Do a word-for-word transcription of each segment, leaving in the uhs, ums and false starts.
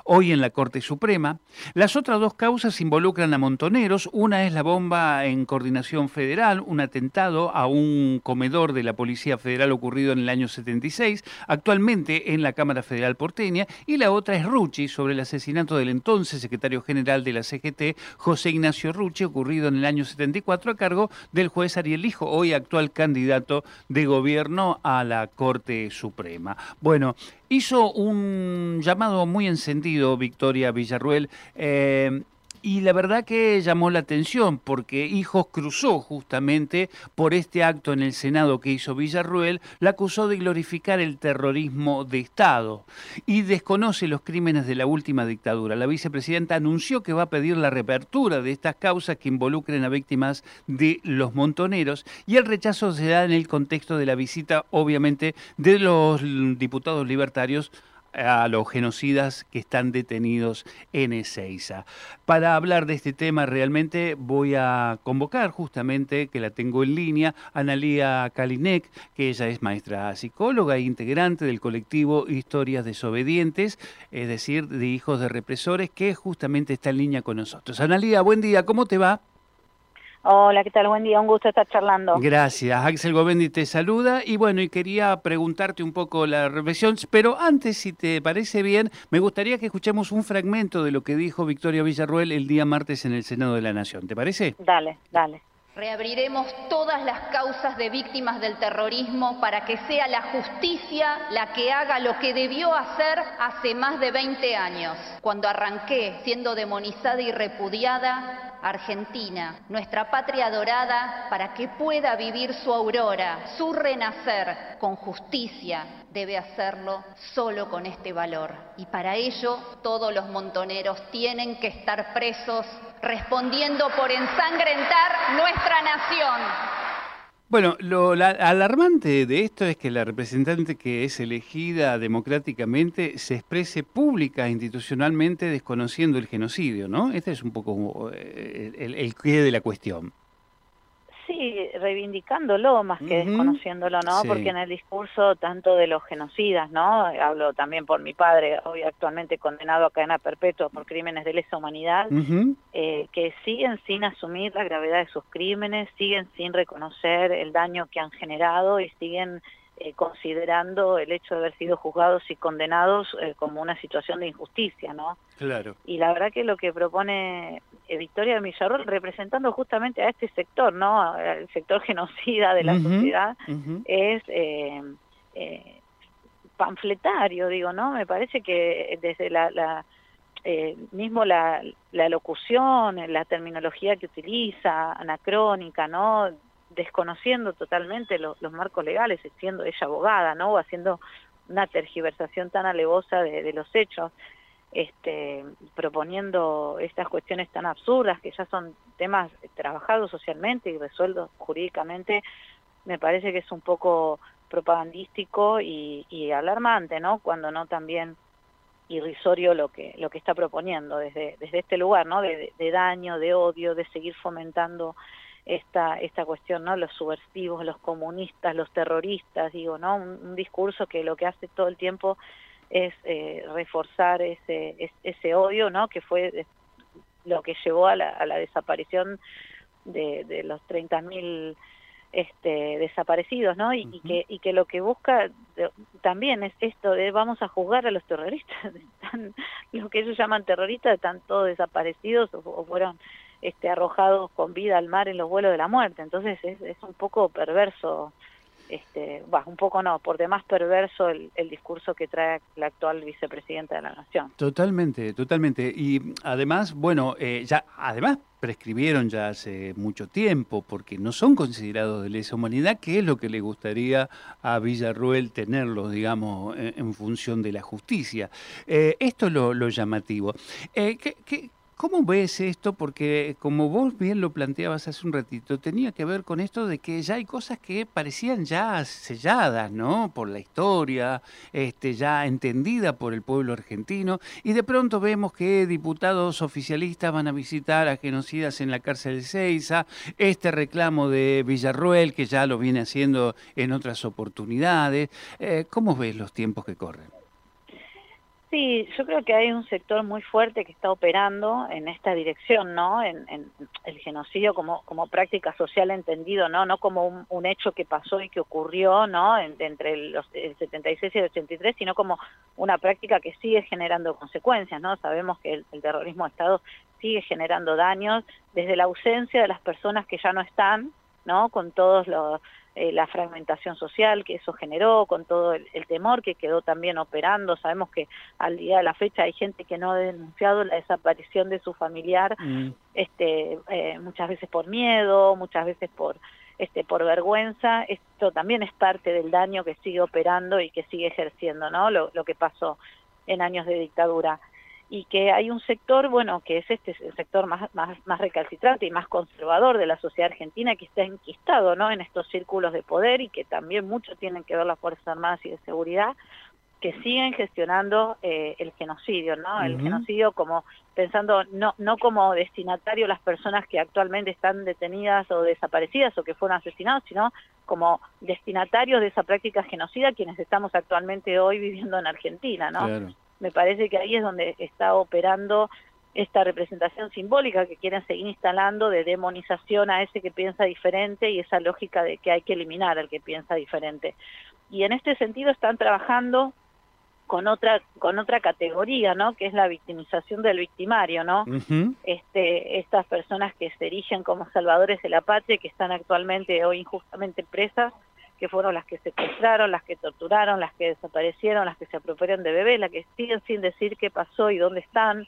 hoy en la Corte Suprema. Las otras dos causas involucran a montoneros. Una es la bomba en Coordinación Federal, un atentado a un comedor de la Policía Federal ocurrido en el año setenta y seis, actualmente en la Cámara Federal porteña, y la otra es Rucci, sobre el asesinato del entonces secretario general de la C G T, José Ignacio Rucci, ocurrido en el año setenta y cuatro a cargo del juez Ariel Lijo, hoy actual candidato de gobierno a la Corte Suprema. Bueno, hizo un llamado muy encendido Victoria Villarruel, eh, y la verdad que llamó la atención porque Hijos cruzó justamente por este acto en el Senado que hizo Villarruel, la acusó de glorificar el terrorismo de Estado y desconoce los crímenes de la última dictadura. La vicepresidenta anunció que va a pedir la reapertura de estas causas que involucren a víctimas de los montoneros, y el rechazo se da en el contexto de la visita, obviamente, de los diputados libertarios a los genocidas que están detenidos en Ezeiza. Para hablar de este tema realmente voy a convocar justamente, que la tengo en línea, a Analía Kalinek, que ella es maestra psicóloga e integrante del colectivo Historias Desobedientes, es decir, de hijos de represores, que justamente está en línea con nosotros. Analía, buen día, ¿cómo te va? Hola, ¿qué tal? Buen día, un gusto estar charlando. Gracias, Axel Govendi te saluda y bueno, y quería preguntarte un poco la reflexión, pero antes, si te parece bien, me gustaría que escuchemos un fragmento de lo que dijo Victoria Villarruel el día martes en el Senado de la Nación, ¿te parece? Dale, dale. Reabriremos todas las causas de víctimas del terrorismo para que sea la justicia la que haga lo que debió hacer hace más de veinte años, cuando arranqué siendo demonizada y repudiada Argentina, nuestra patria dorada, para que pueda vivir su aurora, su renacer con justicia. Debe hacerlo solo con este valor. Y para ello, todos los montoneros tienen que estar presos, respondiendo por ensangrentar nuestra nación. Bueno, lo la, alarmante de esto es que la representante que es elegida democráticamente se exprese pública e institucionalmente desconociendo el genocidio, ¿no? Este es un poco eh, el, el quid de la cuestión. Sí, reivindicándolo más que Uh-huh. desconociéndolo, ¿no? Sí. Porque en el discurso tanto de los genocidas, ¿no? Hablo también por mi padre, hoy actualmente condenado a cadena perpetua por crímenes de lesa humanidad, Uh-huh. eh, que siguen sin asumir la gravedad de sus crímenes, siguen sin reconocer el daño que han generado y siguen eh, considerando el hecho de haber sido juzgados y condenados eh, como una situación de injusticia, ¿no? Claro. Y la verdad que lo que propone eh, Victoria Villarruel, representando justamente a este sector, ¿no? Al sector genocida de la Uh-huh. sociedad, Uh-huh. es eh, eh, panfletario, digo, ¿no? Me parece que desde la, la eh, mismo la, la locución, la terminología que utiliza, anacrónica, ¿no? Desconociendo totalmente lo, los marcos legales, siendo ella abogada, ¿no? O haciendo una tergiversación tan alevosa de, de los hechos. Este, proponiendo estas cuestiones tan absurdas que ya son temas trabajados socialmente y resueltos jurídicamente, me parece que es un poco propagandístico y, y alarmante, ¿no? Cuando no también irrisorio lo que lo que está proponiendo desde desde este lugar, ¿no? De, de daño, de odio, de seguir fomentando esta esta cuestión, ¿no? Los subversivos, los comunistas, los terroristas, digo, ¿no? Un, un discurso que lo que hace todo el tiempo es eh, reforzar ese, es, ese odio, ¿no? Que fue lo que llevó a la, a la desaparición de, de los treinta mil este, desaparecidos, ¿no? Y, uh-huh. y, que, y que lo que busca de, también es esto de vamos a juzgar a los terroristas, están, lo que ellos llaman terroristas, están todos desaparecidos o, o fueron este, arrojados con vida al mar en los vuelos de la muerte. Entonces es, es un poco perverso. Este, bah, un poco no, por demás perverso el, el discurso que trae la actual vicepresidenta de la Nación. Totalmente, totalmente. Y además, bueno, eh, ya además prescribieron ya hace mucho tiempo, porque no son considerados de lesa humanidad, que es lo que le gustaría a Villarruel tenerlos, digamos, en, en función de la justicia. Eh, esto es lo, lo llamativo. Eh, ¿qué, qué, ¿Cómo ves esto? Porque como vos bien lo planteabas hace un ratito, tenía que ver con esto de que ya hay cosas que parecían ya selladas, ¿no? Por la historia, este, ya entendida por el pueblo argentino, y de pronto vemos que diputados oficialistas van a visitar a genocidas en la cárcel de Ezeiza, este reclamo de Villarruel, que ya lo viene haciendo en otras oportunidades. Eh, ¿Cómo ves los tiempos que corren? Sí, yo creo que hay un sector muy fuerte que está operando en esta dirección, ¿no? En, en el genocidio como, como práctica social entendido, ¿no? No como un, un hecho que pasó y que ocurrió, ¿no? En, entre los, el setenta y seis y el ochenta y tres, sino como una práctica que sigue generando consecuencias, ¿no? Sabemos que el, el terrorismo de Estado sigue generando daños desde la ausencia de las personas que ya no están, ¿no? Con todos los... Eh, la fragmentación social que eso generó, con todo el, el temor que quedó también operando. Sabemos que al día de la fecha hay gente que no ha denunciado la desaparición de su familiar, mm. este, eh, muchas veces por miedo, muchas veces por, este, por vergüenza. Esto también es parte del daño que sigue operando y que sigue ejerciendo, ¿no? Lo, lo que pasó en años de dictadura. Y que hay un sector, bueno, que es este el sector más, más, más recalcitrante y más conservador de la sociedad argentina, que está enquistado, ¿no?, en estos círculos de poder, y que también mucho tienen que ver las Fuerzas Armadas y de Seguridad, que siguen gestionando eh, el genocidio, ¿no? Uh-huh. El genocidio como, pensando, no, no como destinatario las personas que actualmente están detenidas o desaparecidas o que fueron asesinados, sino como destinatarios de esa práctica genocida quienes estamos actualmente hoy viviendo en Argentina, ¿no? Claro. Me parece que ahí es donde está operando esta representación simbólica que quieren seguir instalando de demonización a ese que piensa diferente, y esa lógica de que hay que eliminar al que piensa diferente. Y en este sentido están trabajando con otra con otra categoría, ¿no?, que es la victimización del victimario, ¿no? Uh-huh. Este, estas personas que se erigen como salvadores de la patria, que están actualmente hoy injustamente presas, que fueron las que secuestraron, las que torturaron, las que desaparecieron, las que se apropiaron de bebés, las que siguen sin decir qué pasó y dónde están,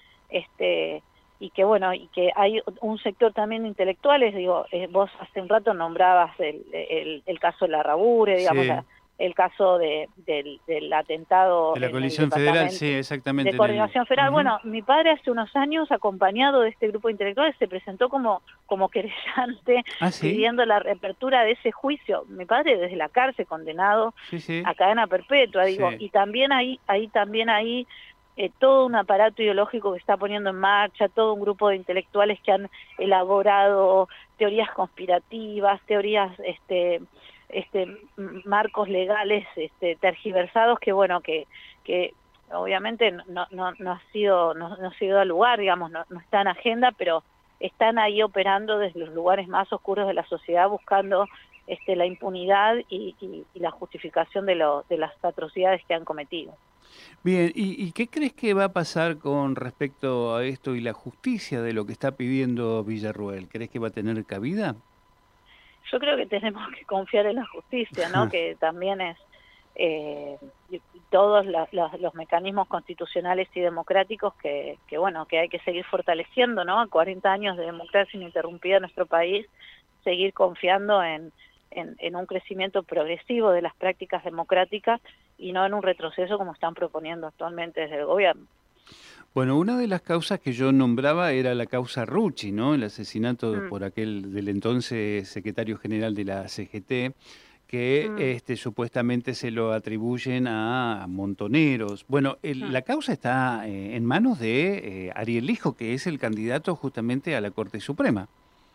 este, y que bueno, y que hay un sector también de intelectuales, digo, eh, vos hace un rato nombrabas el, el, el caso de Larrabure, digamos, sí. la, el caso de, del, del atentado... De la Coalición Federal, sí, exactamente. De Coordinación el... Federal. Uh-huh. Bueno, mi padre hace unos años, acompañado de este grupo de intelectuales, se presentó como, como querellante, ¿ah, sí?, pidiendo la reapertura de ese juicio. Mi padre desde la cárcel, condenado sí, sí. a cadena perpetua, digo, sí. y también ahí, ahí también ahí eh, todo un aparato ideológico que está poniendo en marcha, todo un grupo de intelectuales que han elaborado teorías conspirativas, teorías... este este marcos legales este tergiversados que bueno que que obviamente no no no ha sido no, no ha sido al lugar, digamos, no, no está en agenda, pero están ahí operando desde los lugares más oscuros de la sociedad, buscando este la impunidad y, y, y la justificación de lo, de las atrocidades que han cometido. Bien, ¿y, ¿y qué crees que va a pasar con respecto a esto y la justicia de lo que está pidiendo Villarruel? ¿Crees que va a tener cabida? Yo creo que tenemos que confiar en la justicia, ¿no? Que también es eh, todos la, la, los mecanismos constitucionales y democráticos que, que, bueno, que hay que seguir fortaleciendo, ¿no? A cuarenta años de democracia ininterrumpida en nuestro país, seguir confiando en, en, en un crecimiento progresivo de las prácticas democráticas y no en un retroceso como están proponiendo actualmente desde el gobierno. Bueno, una de las causas que yo nombraba era la causa Rucci, ¿no? El asesinato mm. por aquel del entonces secretario general de la C G T, que mm. este, supuestamente se lo atribuyen a montoneros. Bueno, el, mm. la causa está eh, en manos de eh, Ariel Lijo, que es el candidato justamente a la Corte Suprema.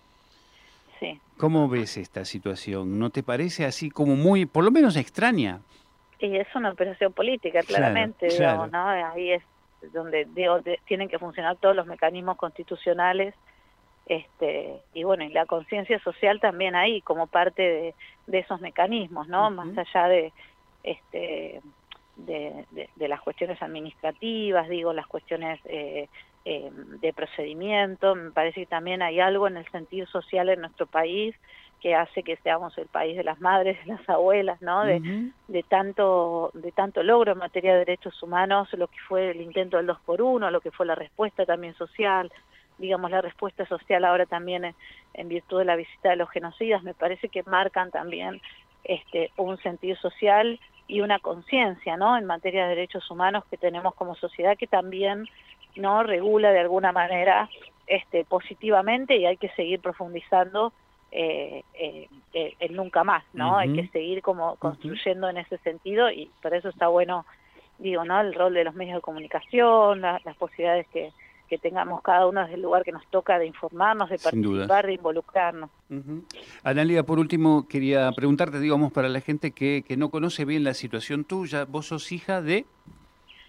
Sí. ¿Cómo ves esta situación? ¿No te parece así como muy, por lo menos extraña? Y es una operación política, claramente, claro, digamos, claro. ¿no? Ahí es donde digo, de, tienen que funcionar todos los mecanismos constitucionales, este y bueno, y la conciencia social también ahí como parte de, de esos mecanismos, ¿no? Uh-huh. Más allá de este de, de, de las cuestiones administrativas, digo, las cuestiones eh, eh, de procedimiento, me parece que también hay algo en el sentido social en nuestro país que hace que seamos el país de las madres, de las abuelas, ¿no? De, uh-huh. de tanto de tanto logro en materia de derechos humanos, lo que fue el intento del dos por uno, lo que fue la respuesta también social, digamos, la respuesta social ahora también en, en virtud de la visita de los genocidas, me parece que marcan también este un sentido social y una conciencia, ¿no?, en materia de derechos humanos que tenemos como sociedad, que también no regula de alguna manera este positivamente, y hay que seguir profundizando Eh, eh, eh, el nunca más, ¿no? Uh-huh. Hay que seguir como construyendo uh-huh. en ese sentido, y por eso está bueno, digo, ¿no?, el rol de los medios de comunicación, la, las posibilidades que, que tengamos cada uno desde el lugar que nos toca de informarnos, de participar, de involucrarnos. Uh-huh. Analia, por último, quería preguntarte, digamos, para la gente que, que no conoce bien la situación tuya, vos sos hija de...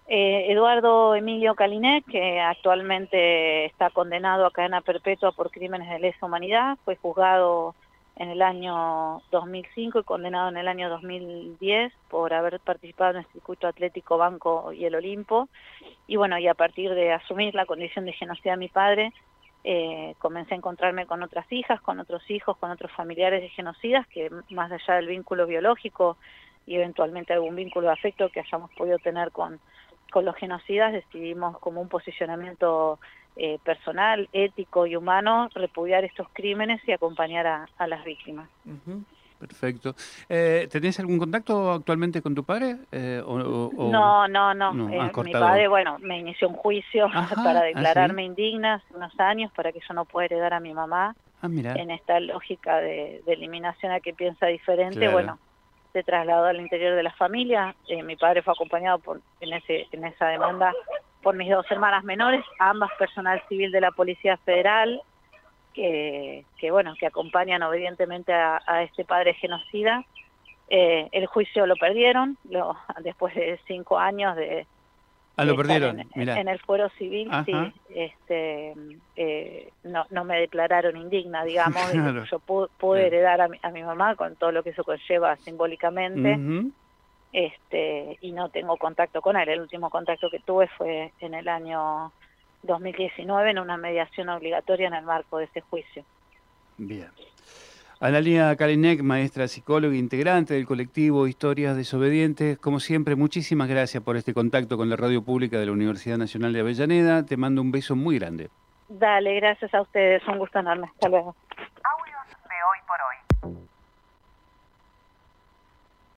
Eh, Eduardo Emilio Calinet, que actualmente está condenado a cadena perpetua por crímenes de lesa humanidad, fue juzgado en el año dos mil cinco y condenado en el año dos mil diez por haber participado en el circuito atlético Banco y el Olimpo. Y bueno, y a partir de asumir la condición de genocida de mi padre, eh, comencé a encontrarme con otras hijas, con otros hijos, con otros familiares de genocidas, que más allá del vínculo biológico y eventualmente algún vínculo de afecto que hayamos podido tener con con los genocidas, decidimos como un posicionamiento eh, personal, ético y humano, repudiar estos crímenes y acompañar a, a las víctimas. Uh-huh. Perfecto. Eh, ¿Tenés algún contacto actualmente con tu padre? Eh, o, o, no, no, no. no eh, mi padre, bueno, me inició un juicio Ajá, para declararme ¿ah, sí? indigna hace unos años, para que yo no pueda heredar a mi mamá. Ah, mira. En esta lógica de, de eliminación a que piensa diferente, claro. bueno, se trasladó al interior de la familia. Eh, mi padre fue acompañado por, en, ese, en esa demanda por mis dos hermanas menores, ambas personal civil de la Policía Federal, que, que bueno, que acompañan obedientemente a, a este padre genocida. Eh, el juicio lo perdieron, lo, después de cinco años de... Ah, lo perdieron, en, mirá. En el fuero civil, Ajá. sí, este, eh, no, no me declararon indigna, digamos, claro. Yo pude, pude heredar a mi, a mi mamá con todo lo que eso conlleva simbólicamente, uh-huh. este, y no tengo contacto con él. El último contacto que tuve fue en el año dos mil diecinueve en una mediación obligatoria en el marco de ese juicio. Bien. Analía Calinet, maestra psicóloga integrante del colectivo Historias Desobedientes, como siempre, muchísimas gracias por este contacto con la radio pública de la Universidad Nacional de Avellaneda. Te mando un beso muy grande. Dale, gracias a ustedes, un gusto enorme. Hasta luego.